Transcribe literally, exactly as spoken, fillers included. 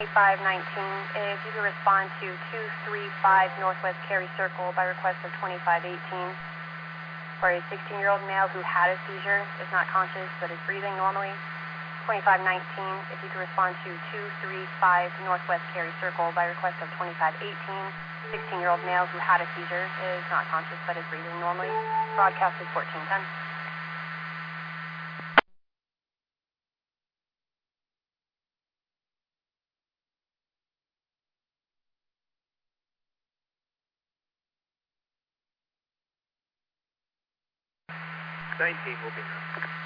five nineteen, if you could respond to two three five Northwest Cary Circle by request of twenty-five eighteen for a sixteen-year-old male who had a seizure, is not conscious but is breathing normally. twenty-five nineteen, if you could respond to two three five Northwest Cary Circle by request of twenty-five eighteen, sixteen-year-old male who had a seizure, is not conscious but is breathing normally. Broadcast is fourteen ten. nineteen will be here.